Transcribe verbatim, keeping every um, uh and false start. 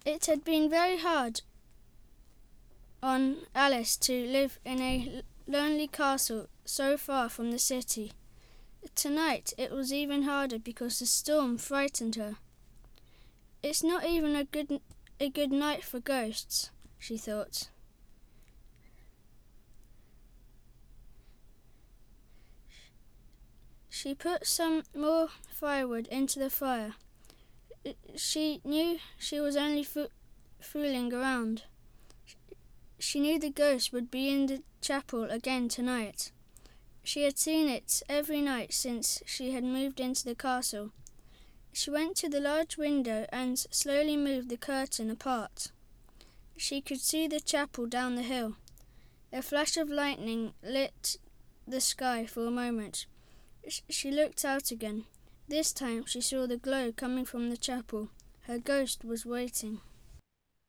It had been very hard on Alice to live in a lonely castle so far from the city. Tonight it was even harder because the storm frightened her. It's not even a good a good night for ghosts, she thought. She put some more firewood into the fire. She knew she was only fo- fooling around. She knew the ghost would be in the chapel again tonight. She had seen it every night since she had moved into the castle. She went to the large window and slowly moved the curtain apart. She could see the chapel down the hill. A flash of lightning lit the sky for a moment. She looked out again. This time she saw the glow coming from the chapel. Her ghost was waiting.